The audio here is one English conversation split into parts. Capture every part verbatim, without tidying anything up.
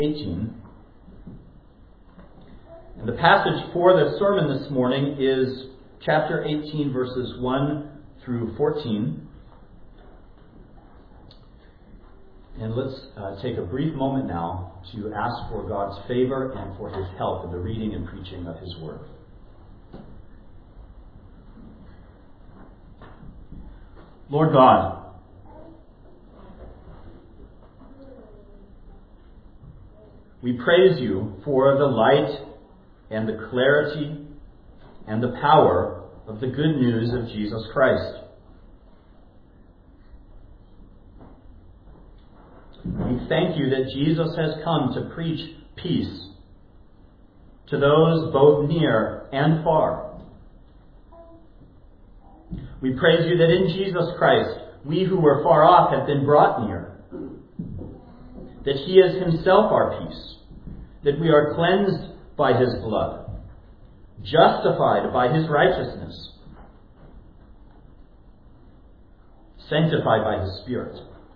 eighteen. And the passage for the sermon this morning is chapter eighteen, verses one through fourteen. And let's uh, take a brief moment now to ask for God's favor and for His help in the reading and preaching of His Word. Lord God, we praise You for the light and the clarity and the power of the good news of Jesus Christ. We thank You that Jesus has come to preach peace to those both near and far. We praise You that in Jesus Christ, we who were far off have been brought near, that He is Himself our peace, that we are cleansed by His blood, justified by His righteousness, sanctified by His Spirit.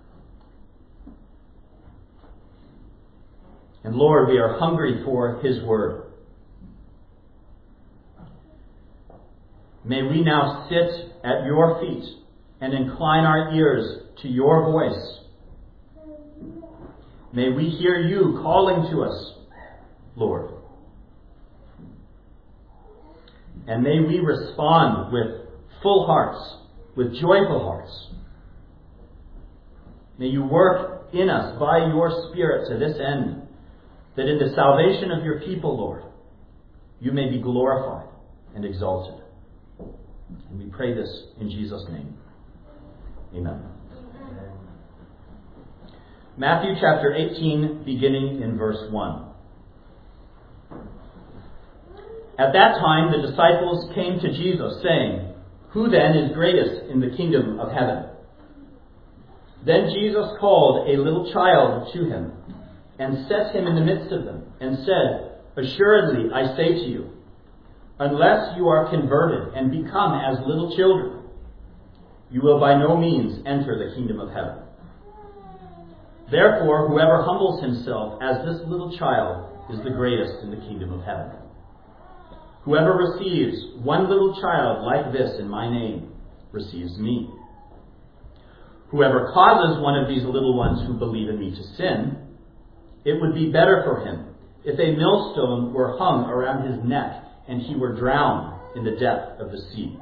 And Lord, we are hungry for His Word. May we now sit at Your feet and incline our ears to Your voice. May we hear You calling to us, Lord. And may we respond with full hearts, with joyful hearts. May You work in us by Your Spirit to this end, that in the salvation of Your people, Lord, You may be glorified and exalted. And we pray this in Jesus' name. Amen. Amen. Matthew chapter eighteen, beginning in verse one. At that time the disciples came to Jesus, saying, "Who then is greatest in the kingdom of heaven?" Then Jesus called a little child to Him, and set him in the midst of them, and said, "Assuredly, I say to you, unless you are converted and become as little children, you will by no means enter the kingdom of heaven. Therefore, whoever humbles himself as this little child is the greatest in the kingdom of heaven. Whoever receives one little child like this in my name receives me. Whoever causes one of these little ones who believe in me to sin, it would be better for him if a millstone were hung around his neck and he were drowned in the depth of the sea.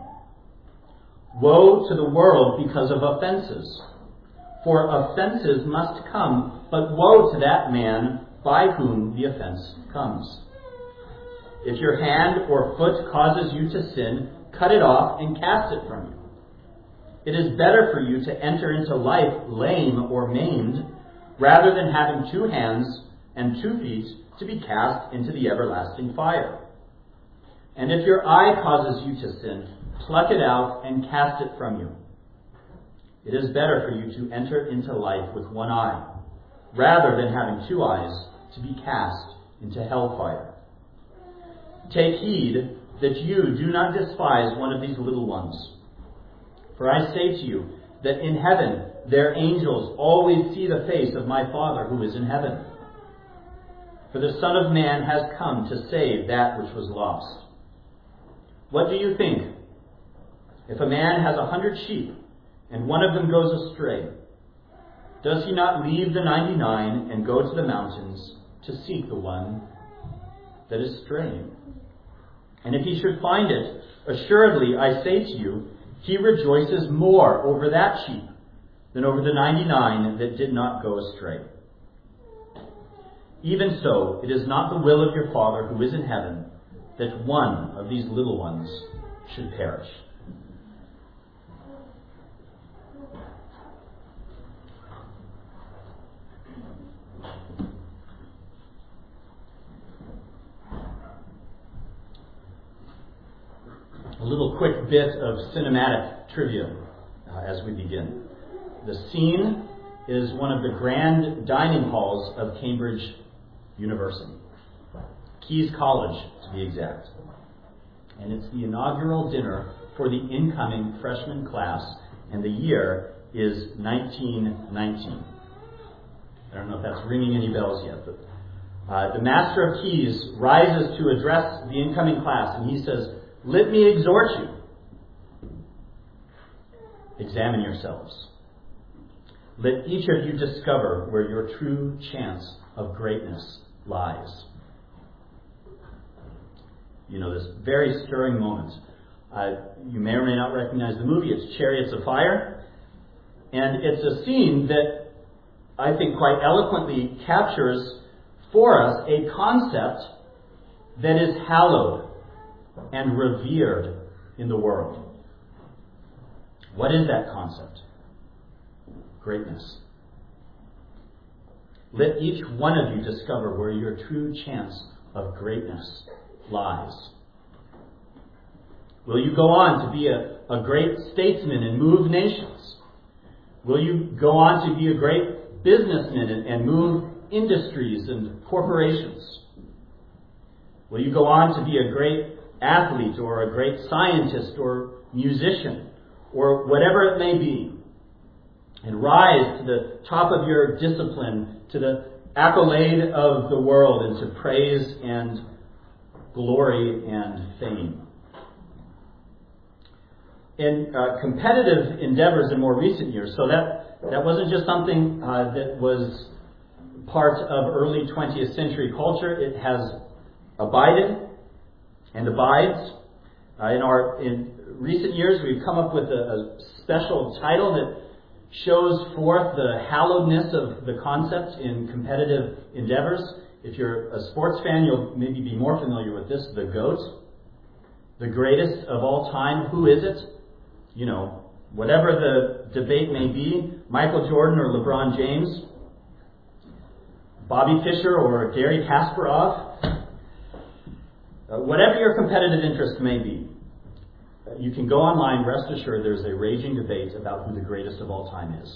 Woe to the world because of offenses, for offenses must come, but woe to that man by whom the offense comes. If your hand or foot causes you to sin, cut it off and cast it from you. It is better for you to enter into life lame or maimed, rather than having two hands and two feet to be cast into the everlasting fire. And if your eye causes you to sin, pluck it out and cast it from you. It is better for you to enter into life with one eye, rather than having two eyes to be cast into hellfire. Take heed that you do not despise one of these little ones. For I say to you that in heaven their angels always see the face of my Father who is in heaven. For the Son of Man has come to save that which was lost. What do you think? If a man has a hundred sheep, and one of them goes astray, does he not leave the ninety-nine and go to the mountains to seek the one that is straying? And if he should find it, assuredly I say to you, he rejoices more over that sheep than over the ninety-nine that did not go astray. Even so, it is not the will of your Father who is in heaven that one of these little ones should perish." A little quick bit of cinematic trivia uh, as we begin. The scene is one of the grand dining halls of Cambridge University. Keys College, to be exact. And it's the inaugural dinner for the incoming freshman class, and the year is nineteen nineteen. I don't know if that's ringing any bells yet, but Uh, the Master of Keys rises to address the incoming class, and he says, "Let me exhort you. Examine yourselves. Let each of you discover where your true chance of greatness lies." You know, this very stirring moment. Uh, you may or may not recognize the movie. It's Chariots of Fire. And it's a scene that I think quite eloquently captures for us a concept that is hallowed and revered in the world. What is that concept? Greatness. Let each one of you discover where your true chance of greatness lies. Will you go on to be a, a great statesman and move nations? Will you go on to be a great businessman and, and move industries and corporations? Will you go on to be a great athlete or a great scientist or musician or whatever it may be, and rise to the top of your discipline, to the accolade of the world, and to praise and glory and fame? In uh, competitive endeavors in more recent years, so that, that wasn't just something uh, that was part of early twentieth century culture. It has abided and abides. Uh, in our in recent years, we've come up with a, a special title that shows forth the hallowedness of the concept in competitive endeavors. If you're a sports fan, you'll maybe be more familiar with this: the GOAT, the greatest of all time. Who is it? You know, whatever the debate may be, Michael Jordan or LeBron James, Bobby Fischer or Garry Kasparov, uh, whatever your competitive interest may be, uh, you can go online. Rest assured, there's a raging debate about who the greatest of all time is.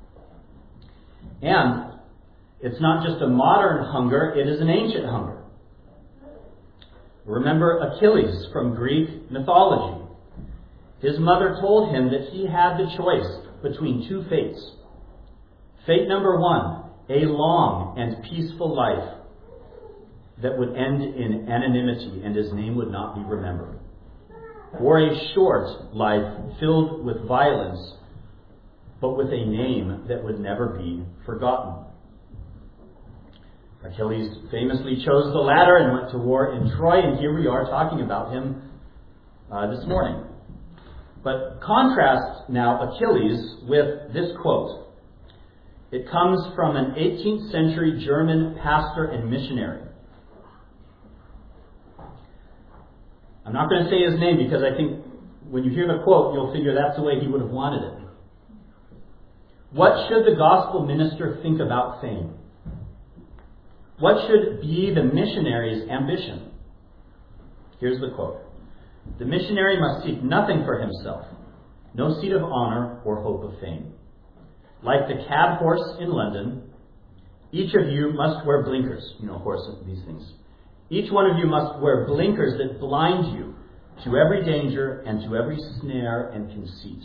And it's not just a modern hunger, it is an ancient hunger. Remember Achilles from Greek mythology. His mother told him that he had the choice between two fates. Fate number one, a long and peaceful life that would end in anonymity and his name would not be remembered. Or a short life filled with violence, but with a name that would never be forgotten. Achilles famously chose the latter and went to war in Troy, and here we are talking about him uh, this morning. But contrast now Achilles with this quote. It comes from an eighteenth century German pastor and missionary. I'm not going to say his name because I think when you hear the quote, you'll figure that's the way he would have wanted it. What should the gospel minister think about fame? What should be the missionary's ambition? Here's the quote. The missionary must seek nothing for himself, no seat of honor or hope of fame. Like the cab horse in London, each of you must wear blinkers. You know, horse, these things. Each one of you must wear blinkers that blind you to every danger and to every snare and conceit.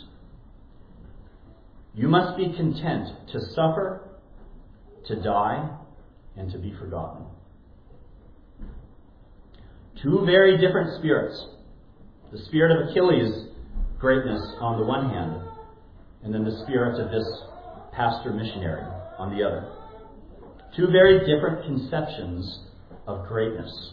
You must be content to suffer, to die, and to be forgotten. Two very different spirits. The spirit of Achilles' greatness on the one hand, and then the spirit of this pastor missionary on the other. Two very different conceptions of greatness.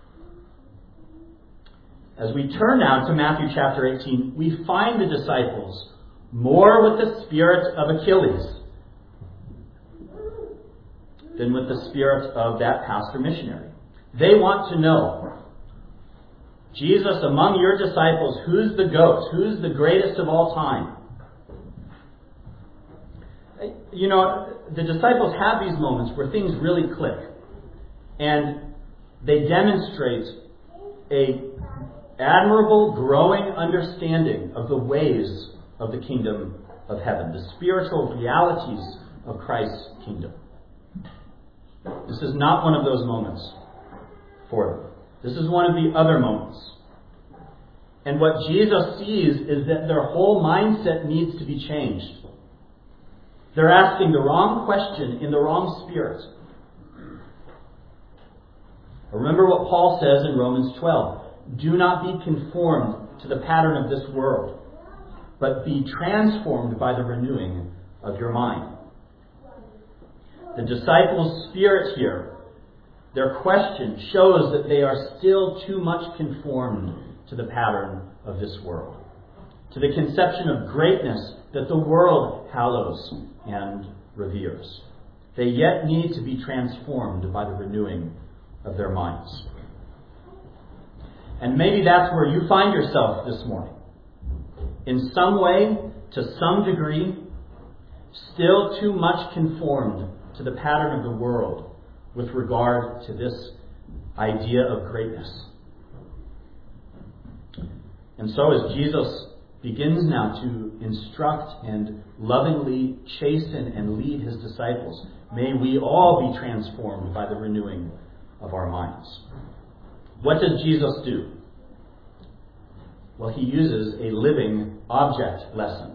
As we turn now to Matthew chapter eighteen, we find the disciples more with the spirit of Achilles than with the spirit of that pastor missionary. They want to know, Jesus, among your disciples, who's the GOAT? Who's the greatest of all time? You know, the disciples have these moments where things really click. And they demonstrate a admirable, growing understanding of the ways of the kingdom of heaven, the spiritual realities of Christ's kingdom. This is not one of those moments for them. This is one of the other moments. And what Jesus sees is that their whole mindset needs to be changed. They're asking the wrong question in the wrong spirit. Remember what Paul says in Romans twelve. Do not be conformed to the pattern of this world, but be transformed by the renewing of your mind. The disciples' spirit here, their question, shows that they are still too much conformed to the pattern of this world, to the conception of greatness that the world hallows and reveres. They yet need to be transformed by the renewing of their minds. And maybe that's where you find yourself this morning. In some way, to some degree, still too much conformed to the pattern of the world with regard to this idea of greatness. And so as Jesus begins now to instruct and lovingly chasten and lead his disciples, may we all be transformed by the renewing of our minds. What does Jesus do? Well, he uses a living object lesson.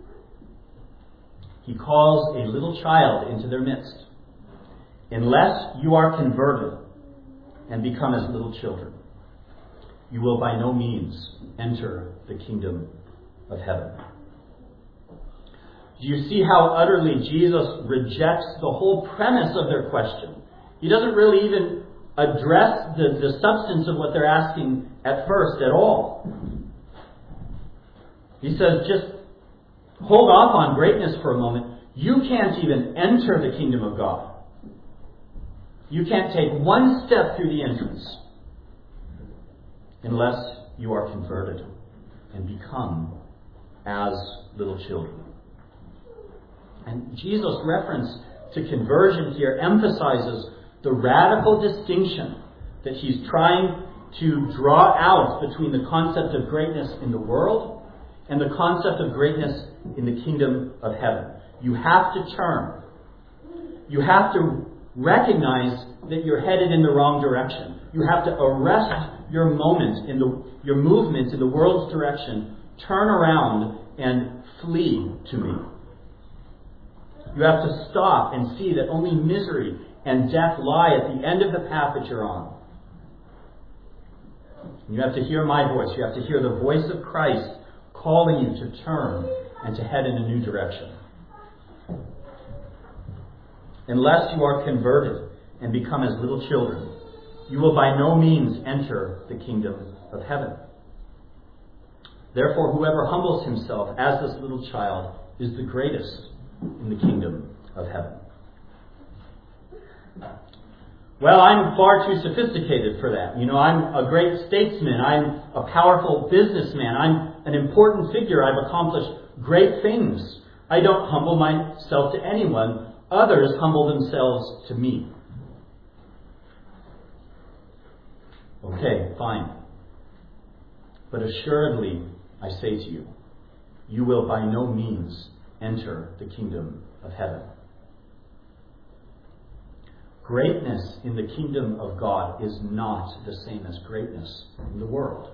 He calls a little child into their midst. Unless you are converted and become as little children, you will by no means enter the kingdom of heaven. Do you see how utterly Jesus rejects the whole premise of their question? He doesn't really even address the, the substance of what they're asking at first at all. He says, just hold off on greatness for a moment. You can't even enter the kingdom of God. You can't take one step through the entrance unless you are converted and become as little children. And Jesus' reference to conversion here emphasizes the radical distinction that he's trying to draw out between the concept of greatness in the world and the concept of greatness in the kingdom of heaven. You have to turn. You have to recognize that you're headed in the wrong direction. You have to arrest your moment in the your movement in the world's direction, turn around and flee to me. You have to stop and see that only misery and death lie at the end of the path that you're on. You have to hear my voice. You have to hear the voice of Christ calling you to turn and to head in a new direction. Unless you are converted and become as little children, you will by no means enter the kingdom of heaven. Therefore, whoever humbles himself as this little child is the greatest in the kingdom of heaven. Well, I'm far too sophisticated for that. You know, I'm a great statesman. I'm a powerful businessman. I'm an important figure. I've accomplished great things. I don't humble myself to anyone. Others humble themselves to me. Okay, fine. But assuredly, I say to you, you will by no means enter the kingdom of heaven. Greatness in the kingdom of God is not the same as greatness in the world.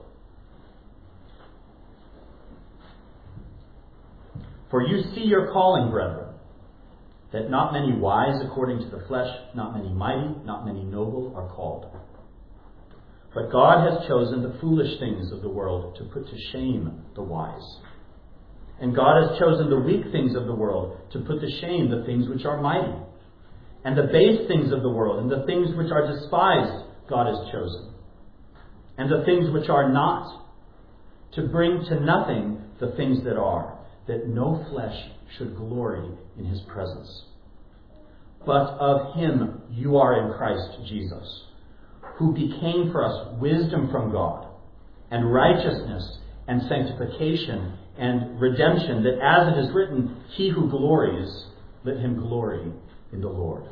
For you see your calling, brethren, that not many wise according to the flesh, not many mighty, not many noble are called. But God has chosen the foolish things of the world to put to shame the wise. And God has chosen the weak things of the world to put to shame the things which are mighty. And the base things of the world and the things which are despised, God has chosen. And the things which are not, to bring to nothing the things that are, that no flesh should glory in his presence. But of him you are in Christ Jesus, who became for us wisdom from God, and righteousness, and sanctification, and redemption, that as it is written, he who glories, let him glory in the Lord.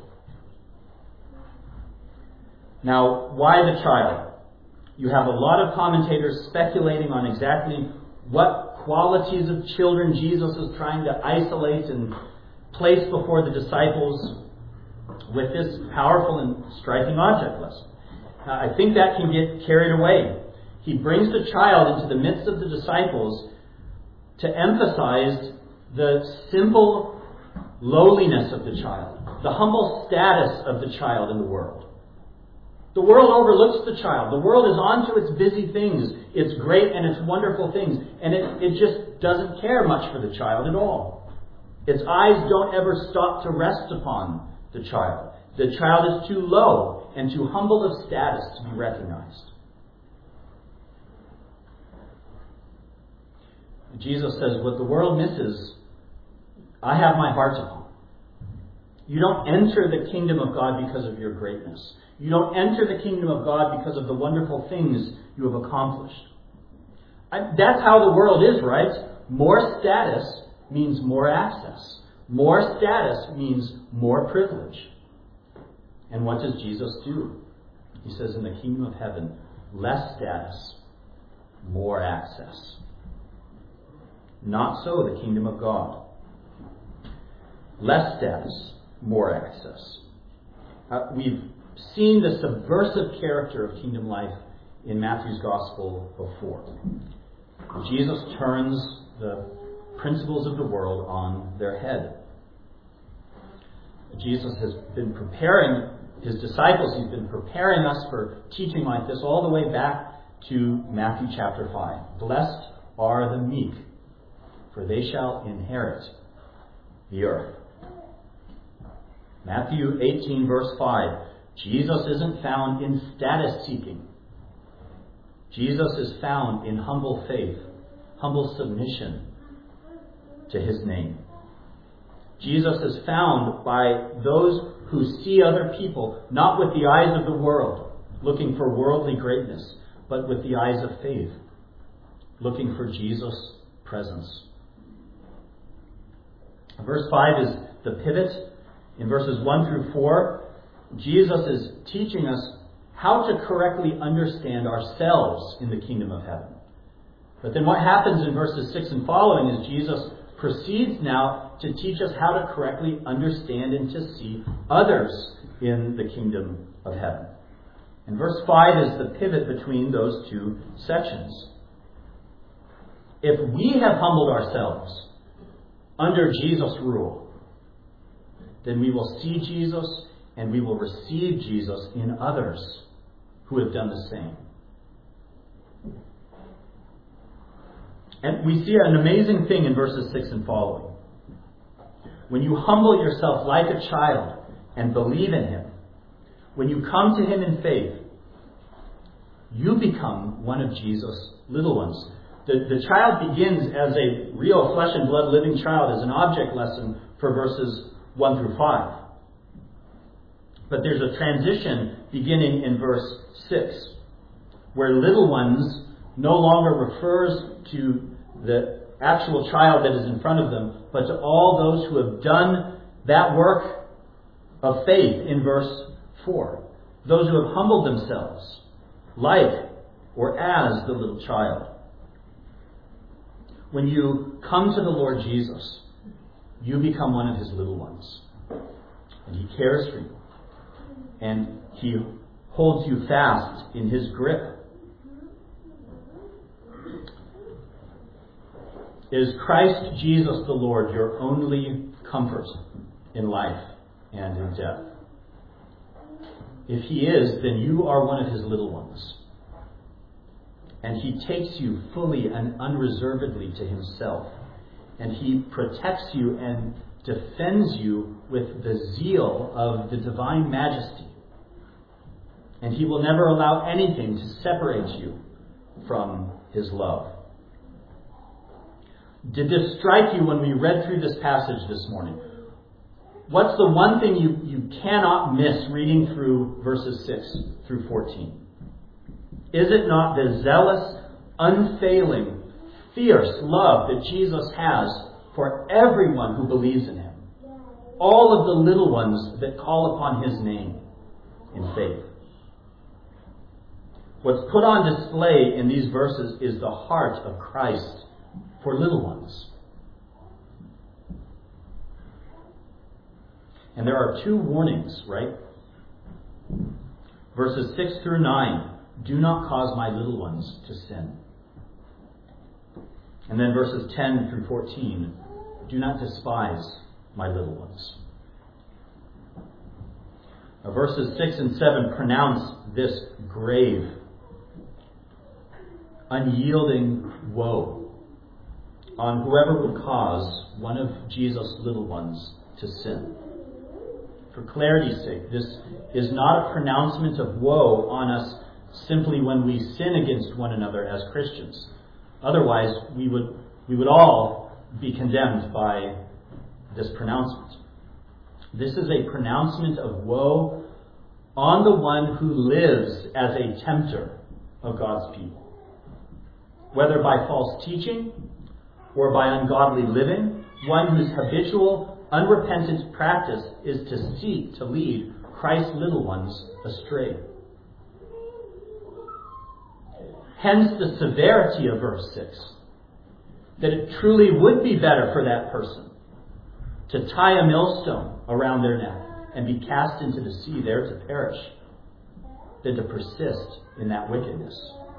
Now, why the child? You have a lot of commentators speculating on exactly what qualities of children Jesus is trying to isolate and place before the disciples with this powerful and striking object lesson. I think that can get carried away. He brings the child into the midst of the disciples to emphasize the simple lowliness of the child, the humble status of the child in the world. The world overlooks the child. The world is on to its busy things, its great and its wonderful things, and it, it just doesn't care much for the child at all. Its eyes don't ever stop to rest upon the child. The child is too low and too humble of status to be recognized. Jesus says, what the world misses, I have my heart upon. You don't enter the kingdom of God because of your greatness. You don't enter the kingdom of God because of the wonderful things you have accomplished. I, that's how the world is, right? More status means more access. More status means more privilege. And what does Jesus do? He says in the kingdom of heaven, less status, more access. Not so the kingdom of God. Less status, more access. Uh, we've seen the subversive character of kingdom life in Matthew's gospel before. Jesus turns the principles of the world on their head. Jesus has been preparing his disciples, he's been preparing us for teaching like this all the way back to Matthew chapter five. Blessed are the meek, for they shall inherit the earth. Matthew eighteen verse five. Jesus isn't found in status seeking. Jesus is found in humble faith, humble submission to his name. Jesus is found by those who see other people, not with the eyes of the world, looking for worldly greatness, but with the eyes of faith, looking for Jesus' presence. Verse five is the pivot. In verses one through four, Jesus is teaching us how to correctly understand ourselves in the kingdom of heaven. But then what happens in verses six and following is Jesus proceeds now to teach us how to correctly understand and to see others in the kingdom of heaven. And verse five is the pivot between those two sections. If we have humbled ourselves under Jesus' rule, then we will see Jesus and we will receive Jesus in others who have done the same. And we see an amazing thing in verses six and following. When you humble yourself like a child and believe in him, when you come to him in faith, you become one of Jesus' little ones. The, the child begins as a real flesh and blood living child, as an object lesson for verses one through five. But there's a transition beginning in verse six, where little ones no longer refers to the actual child that is in front of them, but to all those who have done that work of faith in verse four. Those who have humbled themselves like or as the little child. When you come to the Lord Jesus, you become one of his little ones. And he cares for you. And he holds you fast in his grip. Is Christ Jesus the Lord your only comfort in life and in death? If he is, then you are one of his little ones. And he takes you fully and unreservedly to himself. And he protects you and defends you with the zeal of the divine majesty. And he will never allow anything to separate you from his love. Did this strike you when we read through this passage this morning? What's the one thing you, you cannot miss reading through verses six through fourteen? Is it not the zealous, unfailing, fierce love that Jesus has for everyone who believes in him? All of the little ones that call upon his name in faith. What's put on display in these verses is the heart of Christ for little ones. And there are two warnings, right? Verses six through nine, do not cause my little ones to sin. And then verses ten through fourteen, do not despise my little ones. Now, verses six and seven pronounce this grave, unyielding woe on whoever would cause one of Jesus' little ones to sin. For clarity's sake, this is not a pronouncement of woe on us simply when we sin against one another as Christians. Otherwise, we would we would all be condemned by this pronouncement. This is a pronouncement of woe on the one who lives as a tempter of God's people. Whether by false teaching or by ungodly living, one whose habitual, unrepentant practice is to seek to lead Christ's little ones astray. Hence the severity of verse six, that it truly would be better for that person to tie a millstone around their neck and be cast into the sea there to perish than to persist in that wickedness.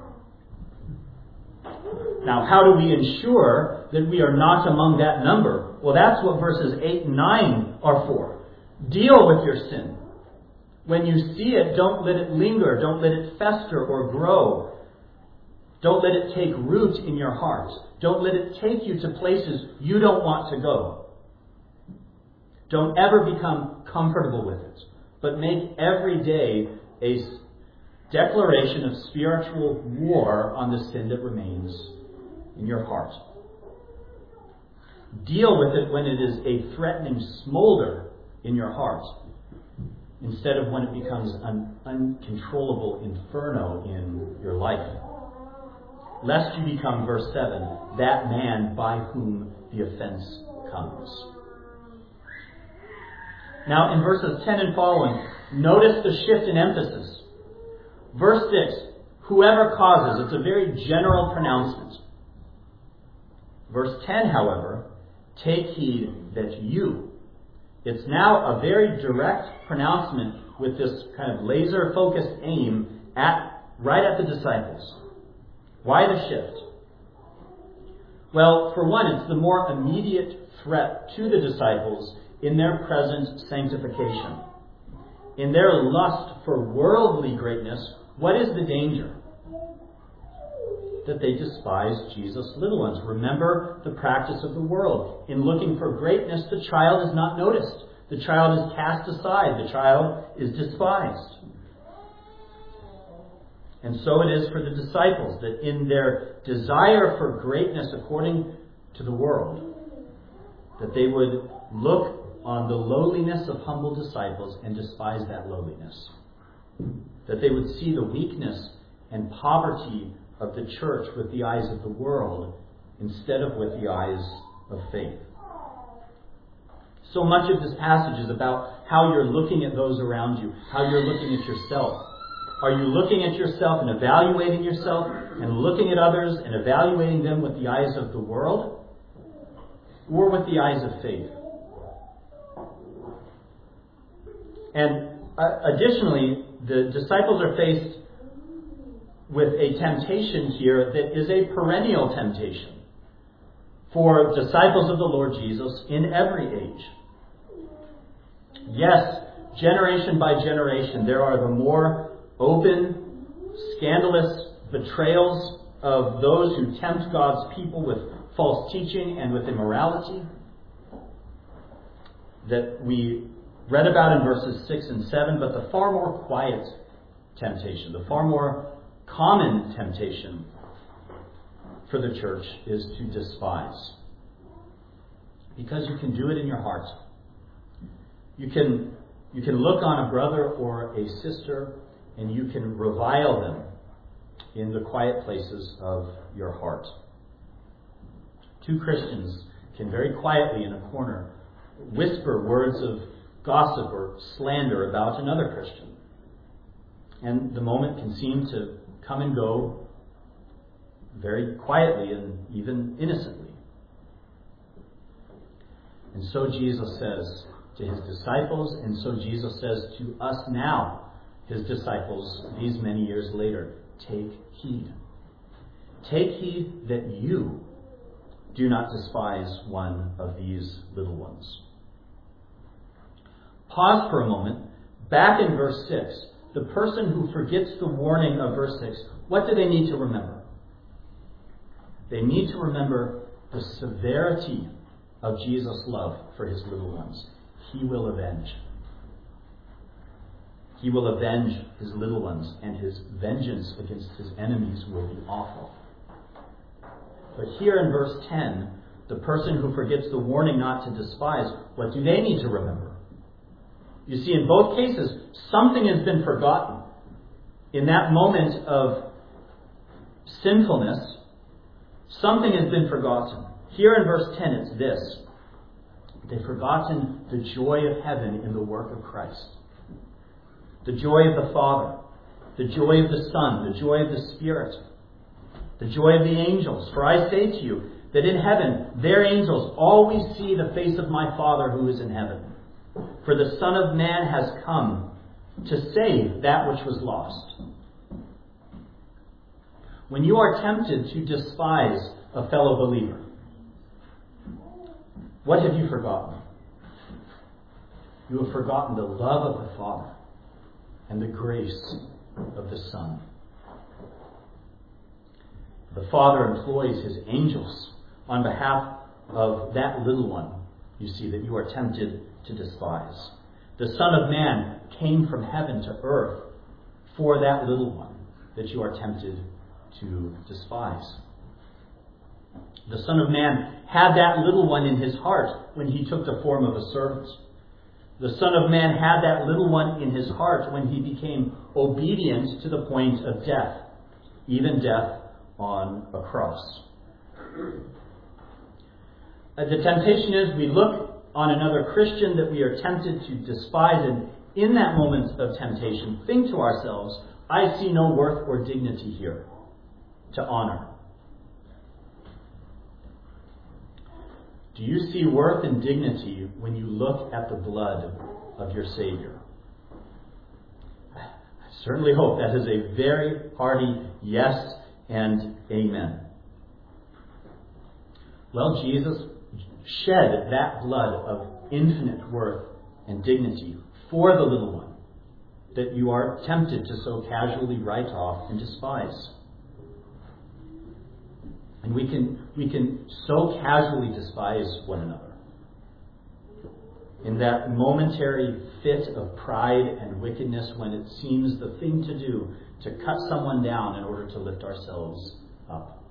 Now, how do we ensure that we are not among that number? Well, that's what verses eight and nine are for. Deal with your sin. When you see it, don't let it linger. Don't let it fester or grow. Don't let it take root in your heart. Don't let it take you to places you don't want to go. Don't ever become comfortable with it, but make every day a declaration of spiritual war on the sin that remains in your heart. Deal with it when it is a threatening smolder in your heart, instead of when it becomes an uncontrollable inferno in your life. Lest you become, verse seven, that man by whom the offense comes. Now, in verses ten and following, notice the shift in emphasis. Verse six, whoever causes, it's a very general pronouncement. Verse ten, however, take heed that you. It's now a very direct pronouncement with this kind of laser-focused aim at right at the disciples. Why the shift? Well, for one, it's the more immediate threat to the disciples in their present sanctification. In their lust for worldly greatness, what is the danger? That they despise Jesus' little ones. Remember the practice of the world. In looking for greatness, the child is not noticed. The child is cast aside. The child is despised. And so it is for the disciples, that in their desire for greatness according to the world, that they would look on the lowliness of humble disciples and despise that lowliness. That they would see the weakness and poverty of the church with the eyes of the world instead of with the eyes of faith. So much of this passage is about how you're looking at those around you, how you're looking at yourself. Are you looking at yourself and evaluating yourself and looking at others and evaluating them with the eyes of the world or with the eyes of faith? And uh, additionally, the disciples are faced with a temptation here that is a perennial temptation for disciples of the Lord Jesus in every age. Yes, generation by generation, there are the more open, scandalous betrayals of those who tempt God's people with false teaching and with immorality that we read about in verses six and seven, but the far more quiet temptation, the far more common temptation for the church is to despise. Because you can do it in your heart. You can, you can look on a brother or a sister and you can revile them in the quiet places of your heart. Two Christians can very quietly in a corner whisper words of gossip or slander about another Christian. And the moment can seem to come and go very quietly and even innocently. And so Jesus says to his disciples, and so Jesus says to us now, his disciples, these many years later, take heed. Take heed that you do not despise one of these little ones. Pause for a moment. back in verse six, the person who forgets the warning of verse six, what do they need to remember? They need to remember the severity of Jesus' love for his little ones. He will avenge. He will avenge his little ones, and his vengeance against his enemies will be awful. But here in verse ten, the person who forgets the warning not to despise, what do they need to remember? You see, in both cases, something has been forgotten. In that moment of sinfulness, something has been forgotten. Here in verse ten, it's this. They've forgotten the joy of heaven in the work of Christ. The joy of the Father, the joy of the Son, the joy of the Spirit, the joy of the angels. For I say to you that in heaven their angels always see the face of my Father who is in heaven. For the Son of Man has come to save that which was lost. When you are tempted to despise a fellow believer, what have you forgotten? You have forgotten the love of the Father and the grace of the Son. The Father employs his angels on behalf of that little one, you see, that you are tempted to despise. The Son of Man came from heaven to earth for that little one that you are tempted to despise. The Son of Man had that little one in his heart when he took the form of a servant. The Son of Man had that little one in his heart when he became obedient to the point of death, even death on a cross. Uh, the temptation is we look on another Christian that we are tempted to despise, and in that moment of temptation, think to ourselves, I see no worth or dignity here to honor. Do you see worth and dignity when you look at the blood of your Savior? I certainly hope that is a very hearty yes and amen. Well, Jesus shed that blood of infinite worth and dignity for the little one that you are tempted to so casually write off and despise. And we can we can so casually despise one another. In that momentary fit of pride and wickedness when it seems the thing to do to cut someone down in order to lift ourselves up.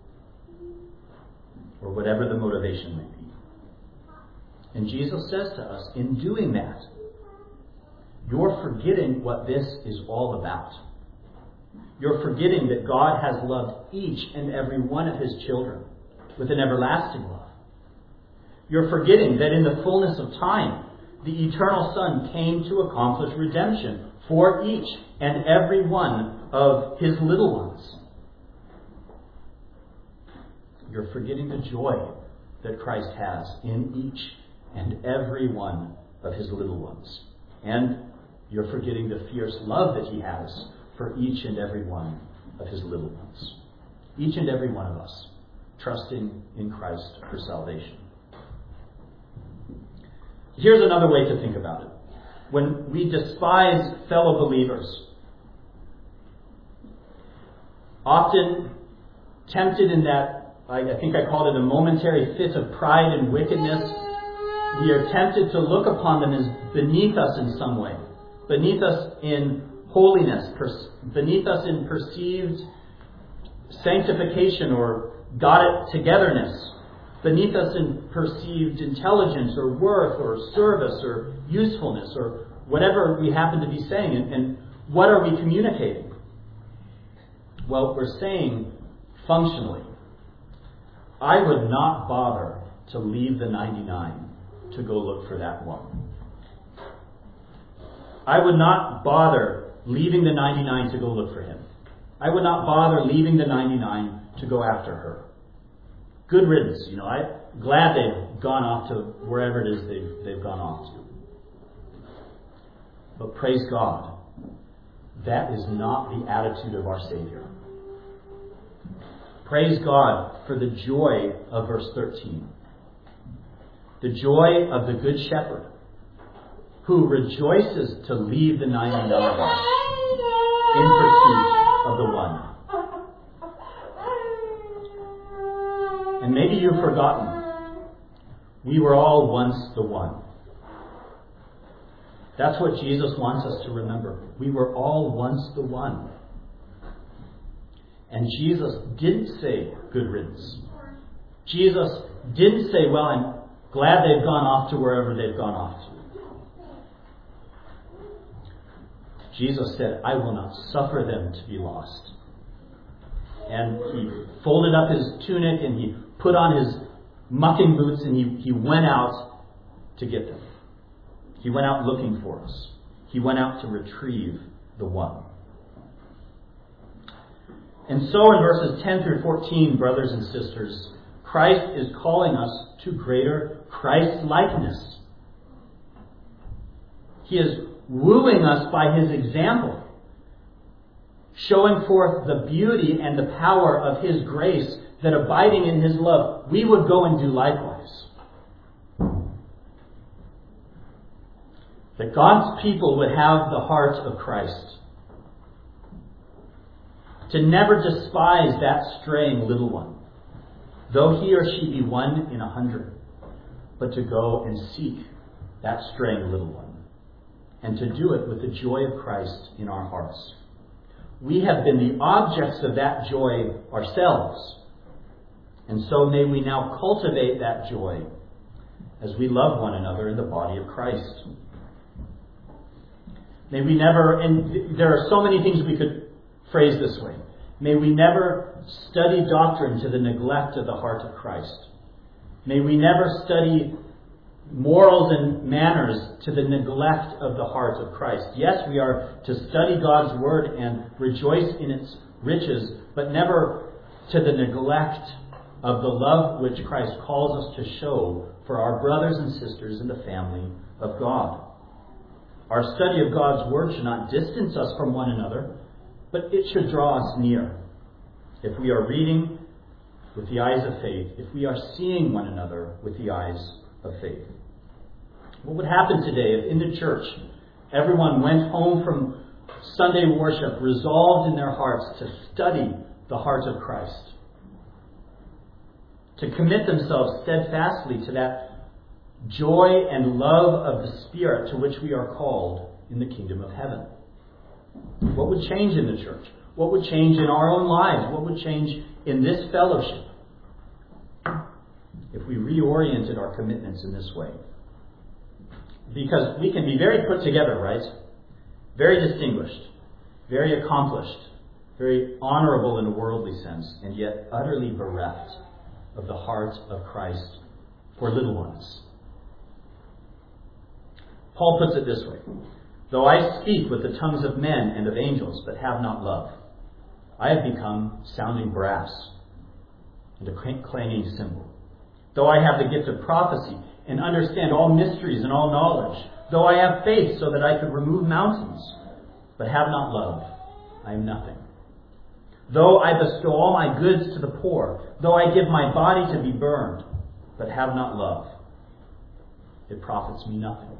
Or whatever the motivation may be. And Jesus says to us, in doing that, you're forgetting what this is all about. You're forgetting that God has loved each and every one of his children with an everlasting love. You're forgetting that in the fullness of time, the eternal Son came to accomplish redemption for each and every one of his little ones. You're forgetting the joy that Christ has in each and every one of his little ones. And you're forgetting the fierce love that he has for each and every one of his little ones. Each and every one of us trusting in Christ for salvation. Here's another way to think about it. When we despise fellow believers, often tempted in that, I think I called it a momentary fit of pride and wickedness, we are tempted to look upon them as beneath us in some way, beneath us in holiness, beneath us in perceived sanctification or got it togetherness, beneath us in perceived intelligence or worth or service or usefulness or whatever we happen to be saying. And, and what are we communicating? Well, we're saying functionally, I would not bother to leave the ninety-nine to go look for that one. I would not bother leaving the ninety-nine to go look for him. I would not bother leaving the ninety-nine to go after her. Good riddance, you know. I'm glad they've gone off to wherever it is they've, they've gone off to. But praise God, that is not the attitude of our Savior. Praise God for the joy of verse thirteen. The joy of the Good Shepherd, who rejoices to leave the ninety-nine in pursuit of the one. And maybe you've forgotten, we were all once the one. That's what Jesus wants us to remember. We were all once the one. And Jesus didn't say good riddance. Jesus didn't say, well, I'm glad they've gone off to wherever they've gone off to. Jesus said, I will not suffer them to be lost. And he folded up his tunic and he put on his mucking boots and he, he went out to get them. He went out looking for us. He went out to retrieve the one. And so in verses ten through fourteen, brothers and sisters, Christ is calling us to greater Christ-likeness. He is wooing us by his example, showing forth the beauty and the power of his grace, that abiding in his love, we would go and do likewise. That God's people would have the heart of Christ. To never despise that straying little one, though he or she be one in a hundred, but to go and seek that straying little one, and to do it with the joy of Christ in our hearts. We have been the objects of that joy ourselves, and so may we now cultivate that joy as we love one another in the body of Christ. May we never, and there are so many things we could phrase this way, may we never study doctrine to the neglect of the heart of Christ. May we never study morals and manners to the neglect of the heart of Christ. Yes, we are to study God's word and rejoice in its riches, but never to the neglect of the love which Christ calls us to show for our brothers and sisters in the family of God. Our study of God's word should not distance us from one another, but it should draw us near. If we are reading with the eyes of faith, if we are seeing one another with the eyes of faith. What would happen today if in the church everyone went home from Sunday worship resolved in their hearts to study the heart of Christ, to commit themselves steadfastly to that joy and love of the Spirit to which we are called in the kingdom of heaven? What would change in the church? What would change in our own lives? What would change in this fellowship if we reoriented our commitments in this way? Because we can be very put together, right? Very distinguished, very accomplished, very honorable in a worldly sense, and yet utterly bereft of the heart of Christ for little ones. Paul puts it this way: though I speak with the tongues of men and of angels, but have not love, I have become sounding brass and a clanging cymbal. Though I have the gift of prophecy and understand all mysteries and all knowledge, though I have faith so that I could remove mountains, but have not love, I am nothing. Though I bestow all my goods to the poor, though I give my body to be burned, but have not love, it profits me nothing.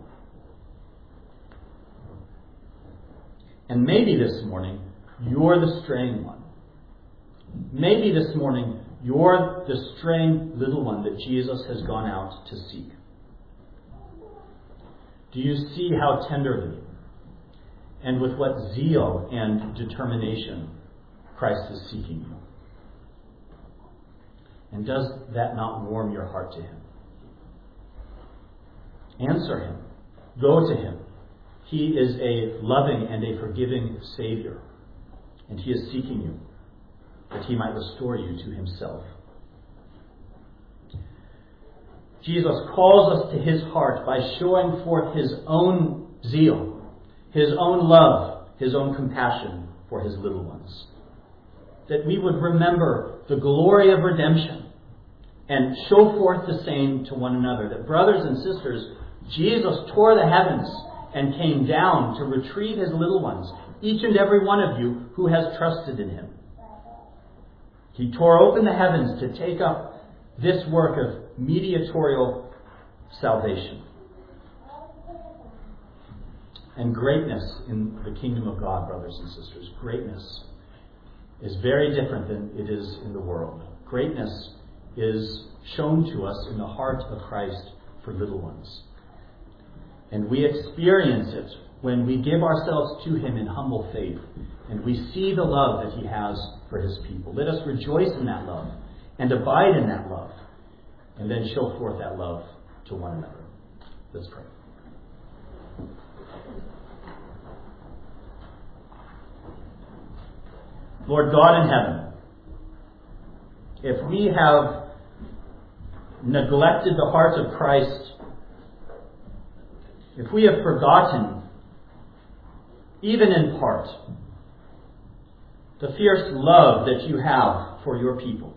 And maybe this morning, you're the straying one. Maybe this morning, you're the straying little one that Jesus has gone out to seek. Do you see how tenderly and with what zeal and determination Christ is seeking you? And does that not warm your heart to him? Answer him. Go to him. He is a loving and a forgiving Savior, and he is seeking you that he might restore you to himself. Jesus calls us to his heart by showing forth his own zeal, his own love, his own compassion for his little ones. That we would remember the glory of redemption and show forth the same to one another. That, brothers and sisters, Jesus tore the heavens and came down to retrieve his little ones, each and every one of you who has trusted in him. He tore open the heavens to take up this work of mediatorial salvation. And greatness in the kingdom of God, brothers and sisters, greatness is very different than it is in the world. Greatness is shown to us in the heart of Christ for little ones. And we experience it when we give ourselves to him in humble faith and we see the love that he has for his people. Let us rejoice in that love and abide in that love and then show forth that love to one another. Let's pray. Lord God in heaven, if we have neglected the heart of Christ, if we have forgotten, even in part, the fierce love that you have for your people,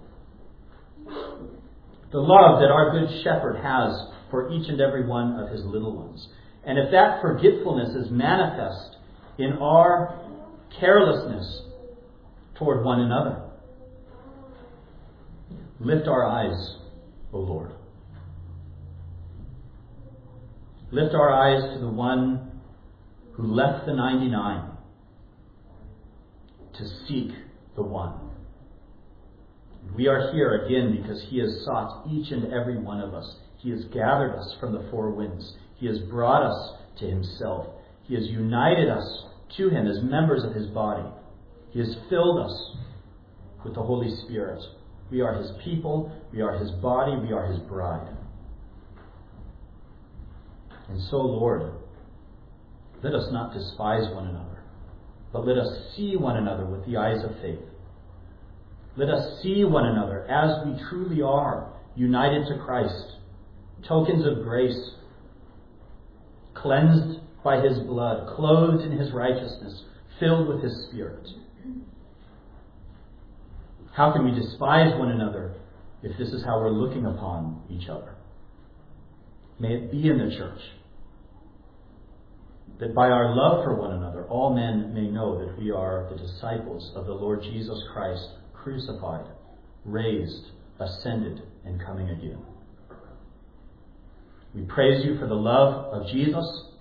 the love that our good shepherd has for each and every one of his little ones, and if that forgetfulness is manifest in our carelessness toward one another, lift our eyes, O Lord. Lift our eyes to the one who left the ninety-nine to seek the one. We are here again because he has sought each and every one of us. He has gathered us from the four winds. He has brought us to himself. He has united us to him as members of his body. He has filled us with the Holy Spirit. We are his people. We are his body. We are his bride. And so, Lord, let us not despise one another, but let us see one another with the eyes of faith. Let us see one another as we truly are, united to Christ, tokens of grace, cleansed by his blood, clothed in his righteousness, filled with his Spirit. How can we despise one another if this is how we're looking upon each other? May it be in the church that by our love for one another, all men may know that we are the disciples of the Lord Jesus Christ, crucified, raised, ascended, and coming again. We praise you for the love of Jesus.